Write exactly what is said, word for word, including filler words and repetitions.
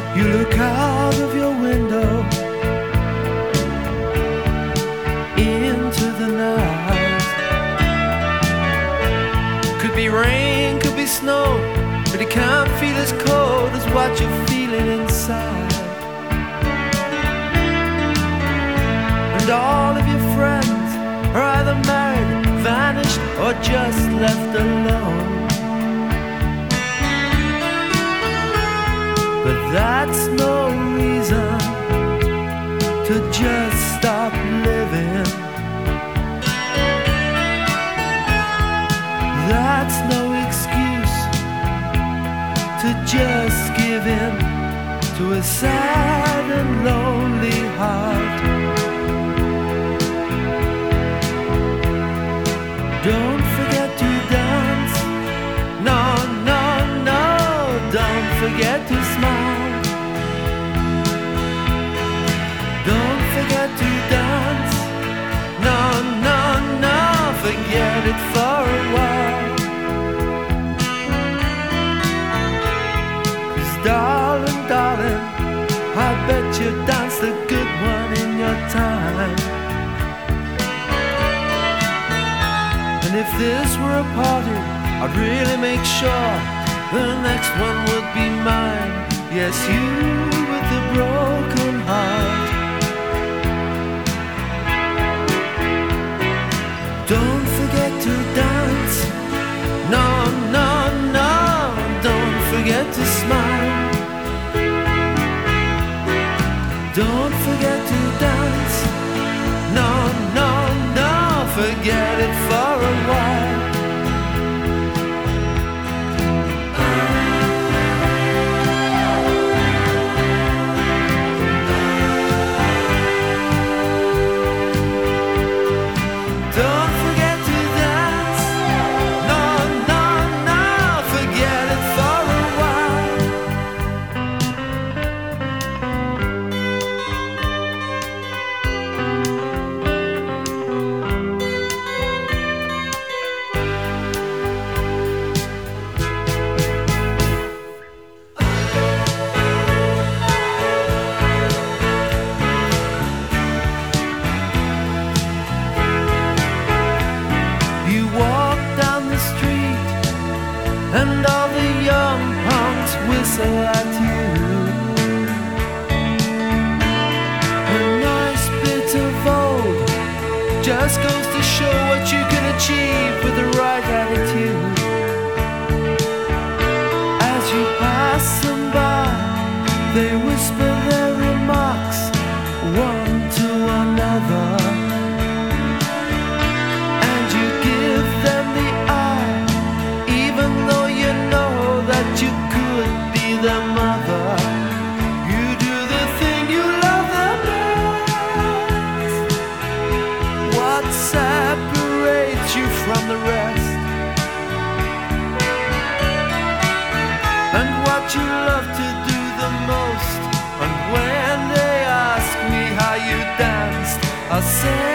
You look out of your window into the night. Could be rain, could be snow, but it can't feel as cold as what you're feeling inside. And all of your friends are either married, vanished, or just left alone. But that's no reason to just stop living. That's no excuse to just give in to a sad and lonely heart. Don't forget to dance. No, no, no. Don't forget to smile. Don't forget to dance. No, no, no. Forget it for a while. 'Cause darling, darling, I bet you danced a good one in your time. And if this were a party, I'd really make sure the next one would be mine. Yes, you with the broken heart. Don't forget to dance. No, no, no. Don't forget to smile. Don't forget to dance. No, no, no. Forget it for a while. Don't forget to dance. No, no, no. Forget it for a while. You walk down the street and all the young punks whistle at you. A nice bit of old just goes to show what you can achieve with the right attitude. As you pass them by, they whisper their remarks one to another. Them the eye, even though you know that you could be their mother. You do the thing you love the best. What separates you from the rest? And what you love to do the most. And when they ask me how you danced, I say